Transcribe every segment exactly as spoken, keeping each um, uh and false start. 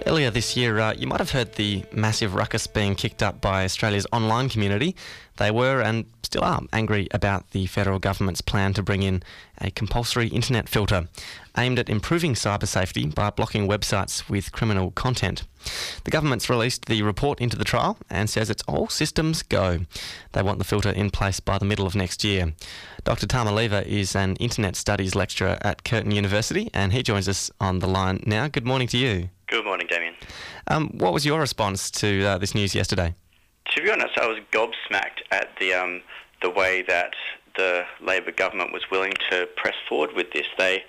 Earlier this year, uh, you might have heard the massive ruckus being kicked up by Australia's online community. They were, and still are, angry about the federal government's plan to bring in a compulsory internet filter aimed at improving cyber safety by blocking websites with criminal content. The government's released the report into the trial and says it's all systems go. They want the filter in place by the middle of next year. Doctor Tama Lever is an Internet Studies lecturer at Curtin University, and he joins us on the line now. Good morning to you. Good morning, Damien. Um, what was your response to uh, this news yesterday? To be honest, I was gobsmacked at the um, the way that the Labor government was willing to press forward with this. They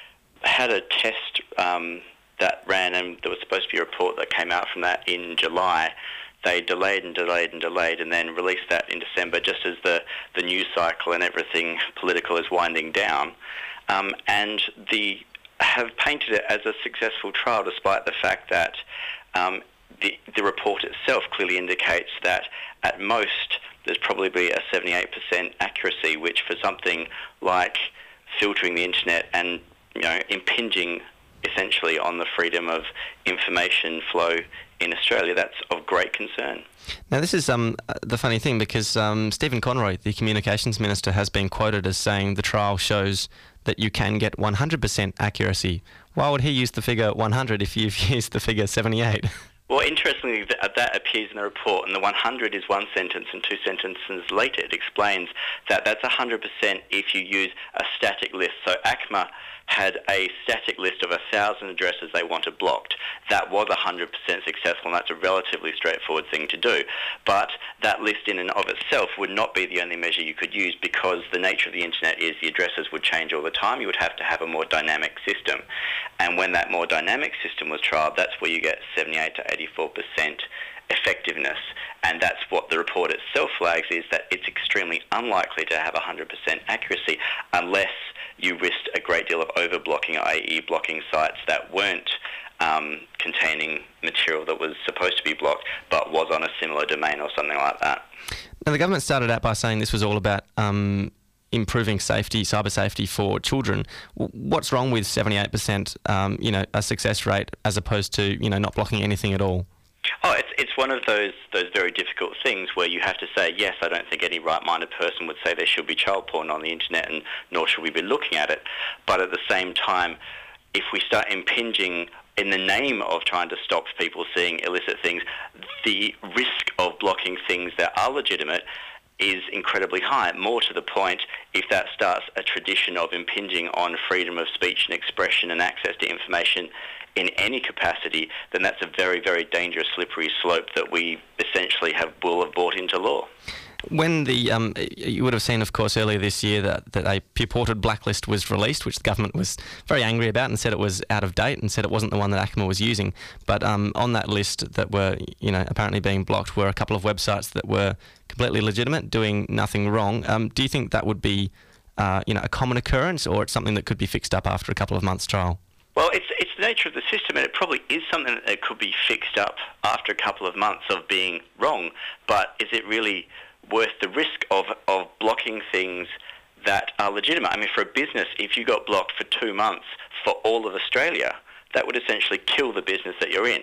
had a test um, that ran, and there was supposed to be a report that came out from that in July. They delayed and delayed and delayed and then released that in December, just as the, the news cycle and everything political is winding down. Um, and the have painted it as a successful trial, despite the fact that um, the, the report itself clearly indicates that at most there's probably a seventy-eight percent accuracy, which for something like filtering the internet and you know impinging essentially on the freedom of information flow in Australia, that's of great concern. Now, this is um, the funny thing, because um, Stephen Conroy, the Communications Minister, has been quoted as saying the trial shows that you can get one hundred percent accuracy. Why would he use the figure one hundred if you've used the figure seventy-eight? Well, interestingly, that, that appears in the report, and the one hundred is one sentence, and two sentences later it explains that that's one hundred percent if you use a static list. So ACMA had a static list of one thousand addresses they wanted blocked. That was one hundred percent successful, and that's a relatively straightforward thing to do. But that list in and of itself would not be the only measure you could use, because the nature of the internet is the addresses would change all the time. You would have to have a more dynamic system. And when that more dynamic system was trialled, that's where you get seventy-eight to eighty-four percent effectiveness. And that's what the report itself flags, is that it's extremely unlikely to have one hundred percent accuracy unless you risked a great deal of over-blocking, that is blocking sites that weren't um, containing material that was supposed to be blocked but was on a similar domain or something like that. Now, the government started out by saying this was all about um, improving safety, cyber safety for children. What's wrong with seventy-eight percent, um, you know, a success rate as opposed to, you know, not blocking anything at all? Oh, it's it's one of those those very difficult things where you have to say, yes, I don't think any right-minded person would say there should be child porn on the internet, and nor should we be looking at it. But at the same time, if we start impinging in the name of trying to stop people seeing illicit things, the risk of blocking things that are legitimate is incredibly high. More to the point, if that starts a tradition of impinging on freedom of speech and expression and access to information in any capacity, then that's a very, very dangerous slippery slope that we essentially have will have brought into law. When the um, you would have seen, of course, earlier this year that, that a purported blacklist was released, which the government was very angry about and said it was out of date and said it wasn't the one that ACMA was using. But um, on that list that were, you know, apparently being blocked were a couple of websites that were completely legitimate, doing nothing wrong. Um, do you think that would be, uh, you know, a common occurrence, or it's something that could be fixed up after a couple of months' trial? Well, it's it's the nature of the system, and it probably is something that could be fixed up after a couple of months of being wrong. But is it really worth the risk of, of blocking things that are legitimate? I mean, for a business, if you got blocked for two months for all of Australia, that would essentially kill the business that you're in.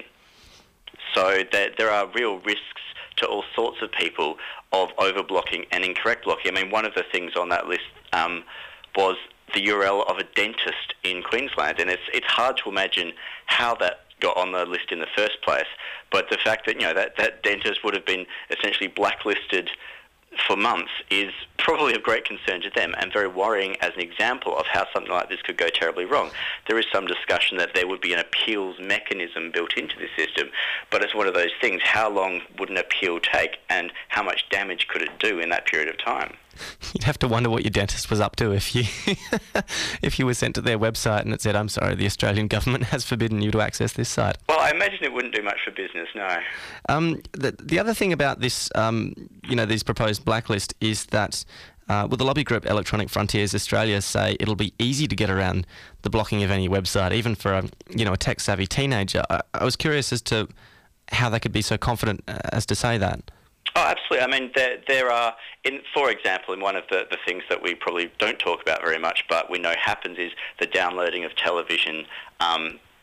So there, there are real risks to all sorts of people of over-blocking and incorrect blocking. I mean, one of the things on that list um, was the U R L of a dentist in Queensland, and it's it's hard to imagine how that got on the list in the first place. But the fact that you know that, that dentist would have been essentially blacklisted for months is probably of great concern to them, and very worrying as an example of how something like this could go terribly wrong. There is some discussion that there would be an appeals mechanism built into the system, but it's one of those things, how long would an appeal take, and how much damage could it do in that period of time? You'd have to wonder what your dentist was up to if you if you were sent to their website and it said, I'm sorry, the Australian government has forbidden you to access this site. Well, I imagine it wouldn't do much for business, no. Um, the, the other thing about this, um, you know, these proposed blacklist is that uh, well, the lobby group Electronic Frontiers Australia say it'll be easy to get around the blocking of any website, even for a, you know, a tech-savvy teenager. I, I was curious as to how they could be so confident as to say that. Oh, absolutely. I mean, there, there are, in, for example, in one of the, the things that we probably don't talk about very much, but we know happens, is the downloading of television um,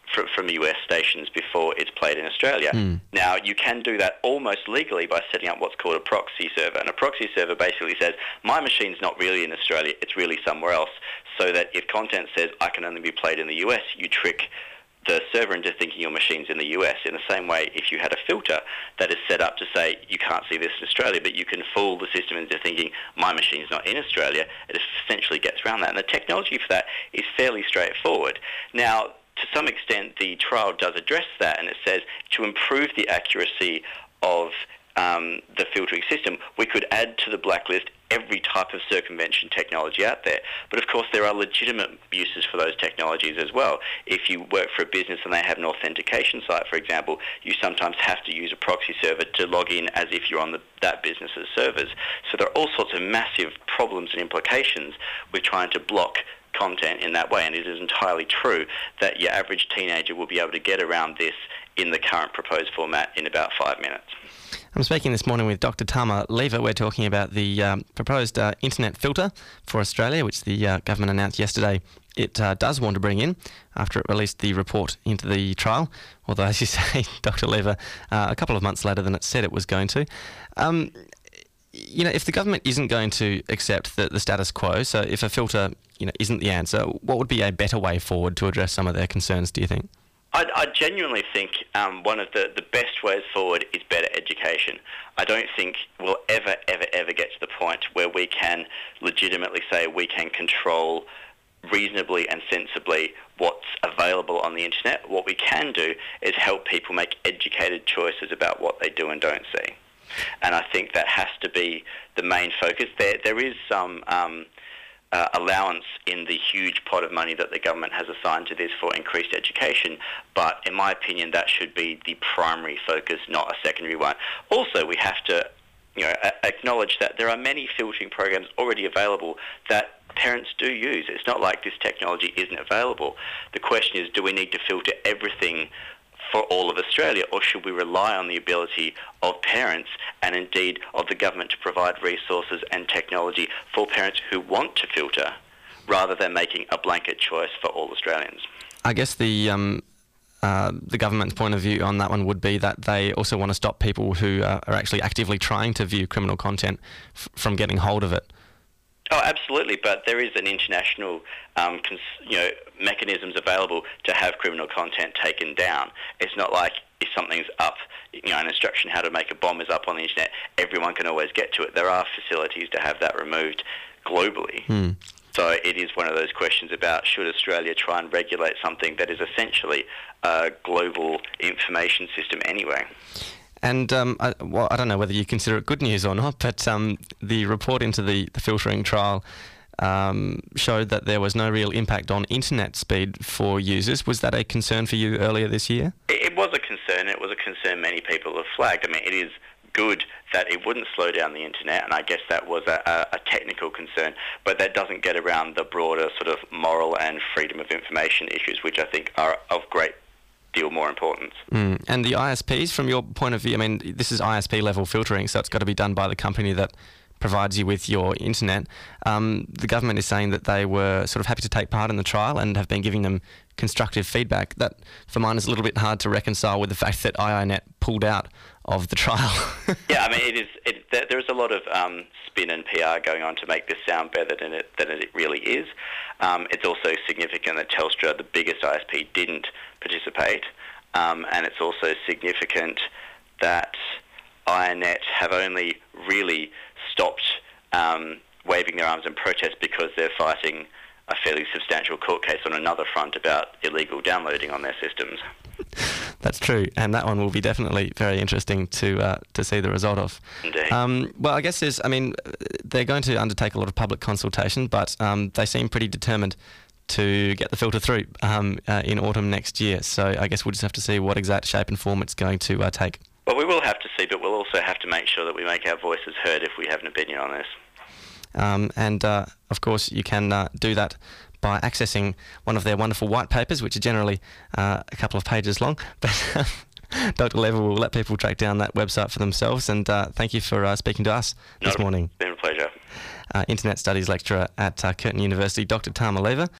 fr- from U S stations before it's played in Australia. Mm. Now, you can do that almost legally by setting up what's called a proxy server. And a proxy server basically says, my machine's not really in Australia, it's really somewhere else, so that if content says I can only be played in the U S, you trick the server into thinking your machine's in the U S. In the same way, if you had a filter that is set up to say you can't see this in Australia, but you can fool the system into thinking my machine's not in Australia, it essentially gets around that. And the technology for that is fairly straightforward. Now, to some extent, the trial does address that, and it says to improve the accuracy of um, the filtering system, we could add to the blacklist every type of circumvention technology out there. But of course there are legitimate uses for those technologies as well. If you work for a business and they have an authentication site, for example, you sometimes have to use a proxy server to log in as if you're on the, that business's servers. So there are all sorts of massive problems and implications with trying to block content in that way, and it is entirely true that your average teenager will be able to get around this in the current proposed format in about five minutes. I'm speaking this morning with Doctor Tama Lever. We're talking about the um, proposed uh, internet filter for Australia, which the uh, government announced yesterday it uh, does want to bring in after it released the report into the trial, although, as you say, Doctor Lever, uh, a couple of months later than it said it was going to. Um, you know, if the government isn't going to accept the, the status quo, so if a filter, you know, isn't the answer, what would be a better way forward to address some of their concerns, do you think? I, I genuinely think um, one of the, the best ways forward is better education. I don't think we'll ever, ever, ever get to the point where we can legitimately say we can control reasonably and sensibly what's available on the internet. What we can do is help people make educated choices about what they do and don't see. And I think that has to be the main focus. There, there is some um, uh, allowance in the huge pot of money that the government has assigned to this for increased education, but in my opinion, that should be the primary focus, not a secondary one. Also, we have to, you know, a- acknowledge that there are many filtering programs already available that parents do use. It's not like this technology isn't available. The question is, do we need to filter everything for all of Australia, or should we rely on the ability of parents and indeed of the government to provide resources and technology for parents who want to filter rather than making a blanket choice for all Australians? I guess the um, uh, the government's point of view on that one would be that they also want to stop people who uh, are actually actively trying to view criminal content f- from getting hold of it. Oh, absolutely, but there is an international, um, cons- you know, mechanisms available to have criminal content taken down. It's not like if something's up, you know, an instruction how to make a bomb is up on the internet, everyone can always get to it. There are facilities to have that removed globally. Hmm. So it is one of those questions about should Australia try and regulate something that is essentially a global information system anyway. And um, I, well, I don't know whether you consider it good news or not, but um, the report into the, the filtering trial um, showed that there was no real impact on internet speed for users. Was that a concern for you earlier this year? It, it was a concern. It was a concern many people have flagged. I mean, it is good that it wouldn't slow down the internet, and I guess that was a, a, a technical concern, but that doesn't get around the broader sort of moral and freedom of information issues, which I think are of great deal more importance. Mm. And the I S Ps, from your point of view, I mean, this is I S P level filtering, so it's got to be done by the company that provides you with your internet. Um, the government is saying that they were sort of happy to take part in the trial and have been giving them constructive feedback. That, for mine, is a little bit hard to reconcile with the fact that I I net pulled out of the trial. Yeah, I mean, it is. It, there is a lot of um, spin and P R going on to make this sound better than it than it really is. Um, it's also significant that Telstra, the biggest I S P, didn't participate, um, and it's also significant that I I net have only really stopped um, waving their arms in protest because they're fighting a fairly substantial court case on another front about illegal downloading on their systems. That's true, and that one will be definitely very interesting to uh, to see the result of. Indeed. Um, well, I guess there's, I mean, they're going to undertake a lot of public consultation, but um, they seem pretty determined to get the filter through um, uh, in autumn next year. So I guess we'll just have to see what exact shape and form it's going to uh, take. Well, we will have to see, but we'll also have to make sure that we make our voices heard if we have an opinion on this. Um, and, uh, of course, you can uh, do that by accessing one of their wonderful white papers, which are generally uh, a couple of pages long. But Doctor Lever will let people track down that website for themselves. And uh, thank you for uh, speaking to us Not this morning. It's been a pleasure. Uh, Internet Studies lecturer at uh, Curtin University, Doctor Tama Lever.